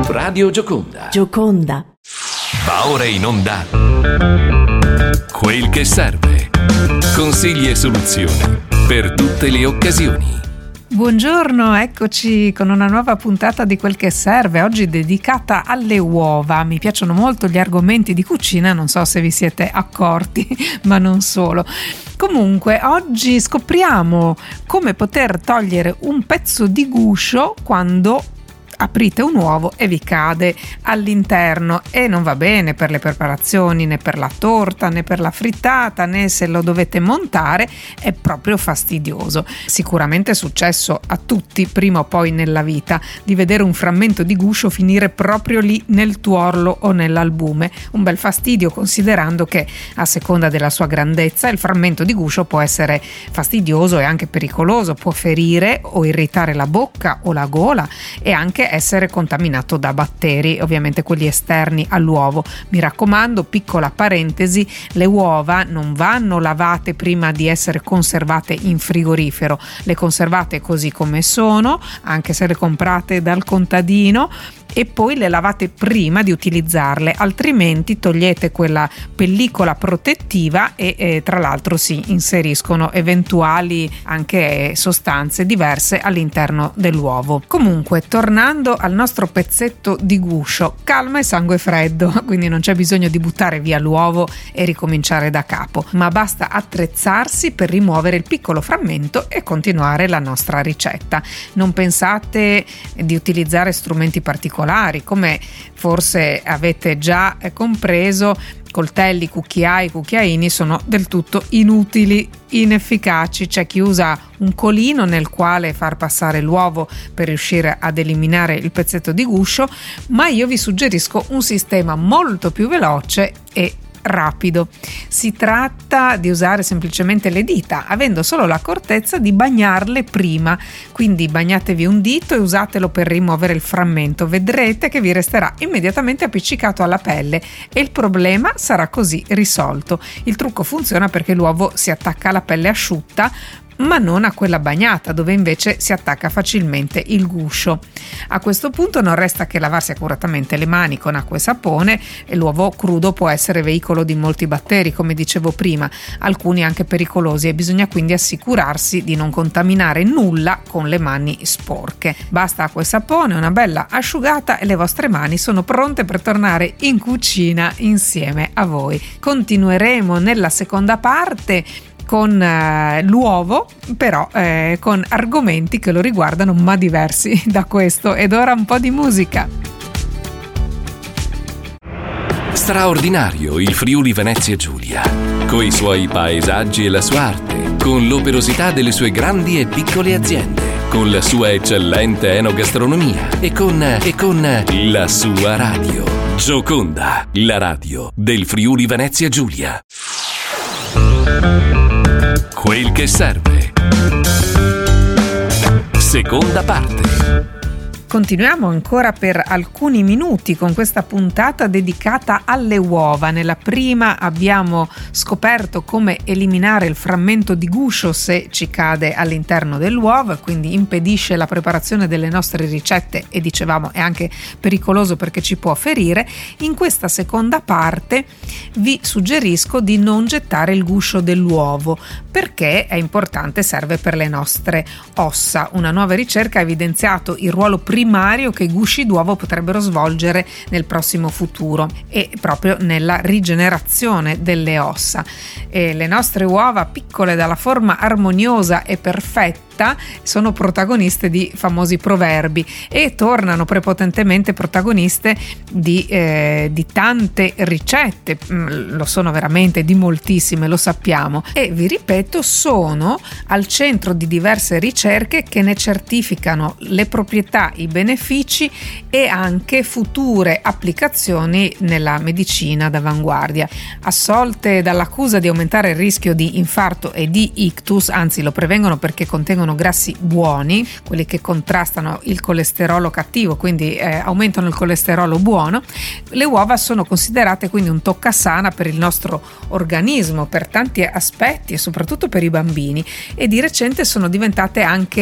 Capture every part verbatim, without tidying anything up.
Radio Gioconda. Gioconda. Va ora in onda Quel che serve. Consigli e soluzioni per tutte le occasioni. Buongiorno, eccoci con una nuova puntata di Quel che serve, oggi dedicata alle uova. Mi piacciono molto gli argomenti di cucina, non so se vi siete accorti, ma non solo. Comunque, oggi scopriamo come poter togliere un pezzo di guscio quando aprite un uovo e vi cade all'interno, e non va bene per le preparazioni, né per la torta, né per la frittata, né se lo dovete montare, è proprio fastidioso. Sicuramente è successo a tutti prima o poi nella vita di vedere un frammento di guscio finire proprio lì nel tuorlo o nell'albume. Un bel fastidio, considerando che a seconda della sua grandezza il frammento di guscio può essere fastidioso e anche pericoloso, può ferire o irritare la bocca o la gola e anche essere contaminato da batteri, ovviamente quelli esterni all'uovo. Mi raccomando, piccola parentesi, le uova non vanno lavate prima di essere conservate in frigorifero, le conservate così come sono, anche se le comprate dal contadino, e poi le lavate prima di utilizzarle, altrimenti togliete quella pellicola protettiva e eh, tra l'altro si inseriscono eventuali anche sostanze diverse all'interno dell'uovo. Comunque, tornando al nostro pezzetto di guscio, calma e sangue freddo, quindi non c'è bisogno di buttare via l'uovo e ricominciare da capo, ma basta attrezzarsi per rimuovere il piccolo frammento e continuare la nostra ricetta. Non pensate di utilizzare strumenti particolari, come forse avete già compreso. Coltelli, cucchiai, cucchiaini sono del tutto inutili, inefficaci. C'è chi usa un colino nel quale far passare l'uovo per riuscire ad eliminare il pezzetto di guscio, ma io vi suggerisco un sistema molto più veloce e rapido. Si tratta di usare semplicemente le dita, avendo solo l'accortezza di bagnarle prima. Quindi bagnatevi un dito e usatelo per rimuovere il frammento, vedrete che vi resterà immediatamente appiccicato alla pelle e il problema sarà così risolto. Il trucco funziona perché l'uovo si attacca alla pelle asciutta, ma non a quella bagnata, dove invece si attacca facilmente il guscio. A questo punto non resta che lavarsi accuratamente le mani con acqua e sapone, e l'uovo crudo può essere veicolo di molti batteri, come dicevo prima, alcuni anche pericolosi, e bisogna quindi assicurarsi di non contaminare nulla con le mani sporche. Basta acqua e sapone, una bella asciugata e le vostre mani sono pronte per tornare in cucina insieme a voi. Continueremo nella seconda parte con eh, l'uovo, però eh, con argomenti che lo riguardano ma diversi da questo. Ed ora un po' di musica. Straordinario il Friuli Venezia Giulia, coi suoi paesaggi e la sua arte, con l'operosità delle sue grandi e piccole aziende, con la sua eccellente enogastronomia e con, e con la sua radio. Gioconda, la radio del Friuli Venezia Giulia. Quel che serve. Seconda parte. Continuiamo ancora per alcuni minuti con questa puntata dedicata alle uova. Nella prima abbiamo scoperto come eliminare il frammento di guscio se ci cade all'interno dell'uovo e quindi impedisce la preparazione delle nostre ricette, e dicevamo è anche pericoloso perché ci può ferire. In questa seconda parte vi suggerisco di non gettare il guscio dell'uovo, perché è importante, serve per le nostre ossa. Una nuova ricerca ha evidenziato il ruolo primario che i gusci d'uovo potrebbero svolgere nel prossimo futuro, e proprio nella rigenerazione delle ossa. E le nostre uova, piccole dalla forma armoniosa e perfetta, sono protagoniste di famosi proverbi e tornano prepotentemente protagoniste di, eh, di tante ricette. Lo sono veramente di moltissime, lo sappiamo, e vi ripeto, sono al centro di diverse ricerche che ne certificano le proprietà, i benefici e anche future applicazioni nella medicina d'avanguardia. Assolte dall'accusa di aumentare il rischio di infarto e di ictus, anzi lo prevengono perché contengono grassi buoni, quelli che contrastano il colesterolo cattivo, quindi eh, aumentano il colesterolo buono. Le uova sono considerate quindi un toccasana per il nostro organismo per tanti aspetti e soprattutto per i bambini, e di recente sono diventate anche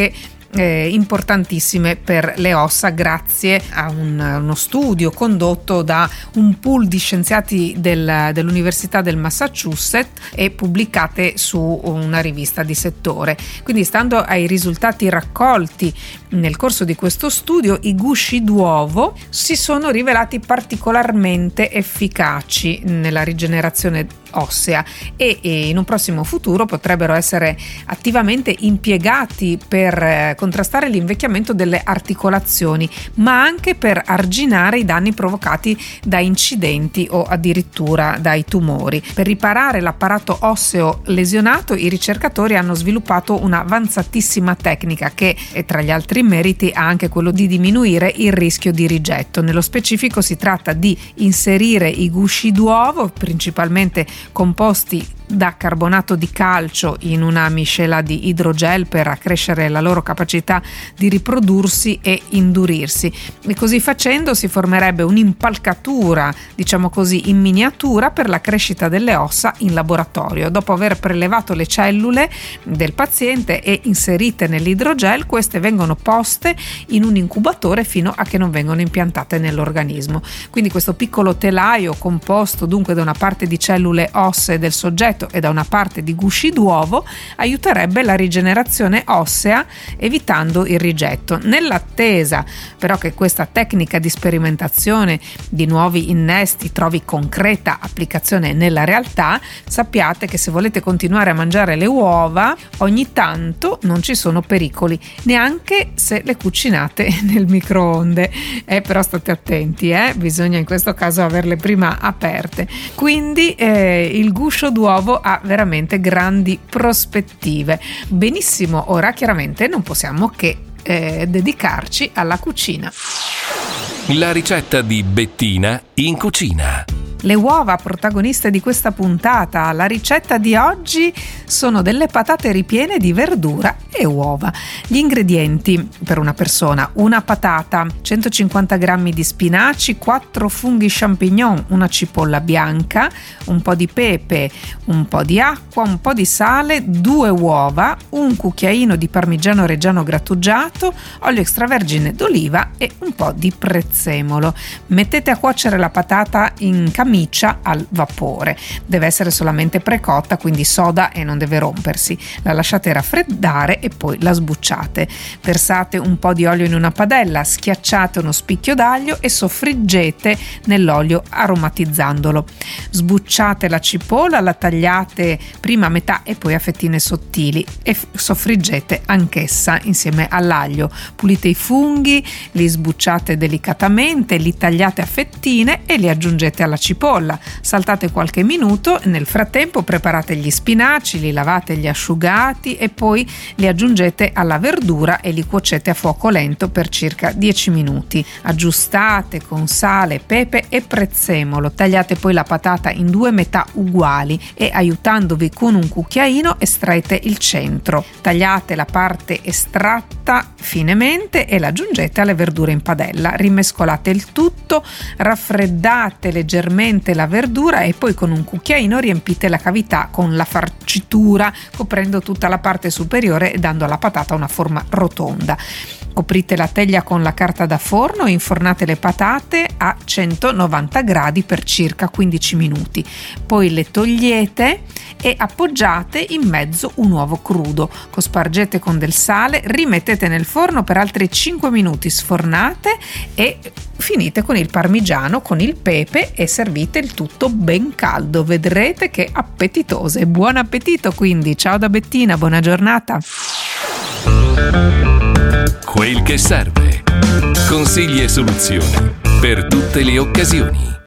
eh, importantissime per le ossa grazie a un, uno studio condotto da un pool di scienziati del, dell'Università del Massachusetts e pubblicate su una rivista di settore. Quindi, stando ai risultati raccolti nel corso di questo studio, i gusci d'uovo si sono rivelati particolarmente efficaci nella rigenerazione ossea e, e in un prossimo futuro potrebbero essere attivamente impiegati per eh, contrastare l'invecchiamento delle articolazioni, ma anche per arginare i danni provocati da incidenti o addirittura dai tumori. Per riparare l'apparato osseo lesionato, i ricercatori hanno sviluppato una avanzatissima tecnica che, e tra gli altri meriti, ha anche quello di diminuire il rischio di rigetto. Nello specifico si tratta di inserire i gusci d'uovo, principalmente composti da carbonato di calcio, in una miscela di idrogel per accrescere la loro capacità di riprodursi e indurirsi, e così facendo si formerebbe un'impalcatura, diciamo così, in miniatura per la crescita delle ossa in laboratorio. Dopo aver prelevato le cellule del paziente e inserite nell'idrogel, queste vengono poste in un incubatore fino a che non vengono impiantate nell'organismo. Quindi questo piccolo telaio, composto dunque da una parte di cellule ossee del soggetto e da una parte di gusci d'uovo, aiuterebbe la rigenerazione ossea evitando il rigetto. Nell'attesa però che questa tecnica di sperimentazione di nuovi innesti trovi concreta applicazione nella realtà, sappiate che se volete continuare a mangiare le uova, ogni tanto non ci sono pericoli, neanche se le cucinate nel microonde. Eh, però state attenti, eh? Bisogna in questo caso averle prima aperte. Quindi eh, il guscio d'uovo ha veramente grandi prospettive. Benissimo, ora chiaramente non possiamo che eh, dedicarci alla cucina. La ricetta di Bettina in cucina. Le uova protagoniste di questa puntata. La ricetta di oggi sono delle patate ripiene di verdura e uova. Gli ingredienti per una persona: una patata, centocinquanta grammi di spinaci, quattro funghi champignon, una cipolla bianca, un po' di pepe, un po' di acqua, un po' di sale, due uova, un cucchiaino di parmigiano reggiano grattugiato, olio extravergine d'oliva e un po' di prezzemolo. Mettete a cuocere la patata in camicia al vapore. Deve essere solamente precotta, quindi soda e non deve rompersi. La lasciate raffreddare e poi la sbucciate. Versate un po' di olio in una padella, schiacciate uno spicchio d'aglio e soffriggete nell'olio aromatizzandolo. Sbucciate la cipolla, la tagliate prima a metà e poi a fettine sottili e soffriggete anch'essa insieme all'aglio. Pulite i funghi, li sbucciate delicatamente, li tagliate a fettine e li aggiungete alla cipolla. Saltate qualche minuto, nel frattempo preparate gli spinaci, li lavate, li asciugati e poi li aggiungete alla verdura e li cuocete a fuoco lento per circa dieci minuti. Aggiustate con sale, pepe e prezzemolo. Tagliate poi la patata in due metà uguali e, aiutandovi con un cucchiaino, estraete il centro. Tagliate la parte estratta finemente e la aggiungete alle verdure in padella. Rimescolate il tutto, raffreddate leggermente la verdura e poi con un cucchiaino riempite la cavità con la farcitura, coprendo tutta la parte superiore e dando alla patata una forma rotonda. Coprite la teglia con la carta da forno e infornate le patate a centonovanta gradi per circa quindici minuti. Poi le togliete e appoggiate in mezzo un uovo crudo. Cospargete con del sale, rimettete nel forno per altri cinque minuti, sfornate e finite con il parmigiano, con il pepe e servite il tutto ben caldo. Vedrete che appetitose. Buon appetito quindi. Ciao da Bettina, buona giornata. Quel che serve. Consigli e soluzioni per tutte le occasioni.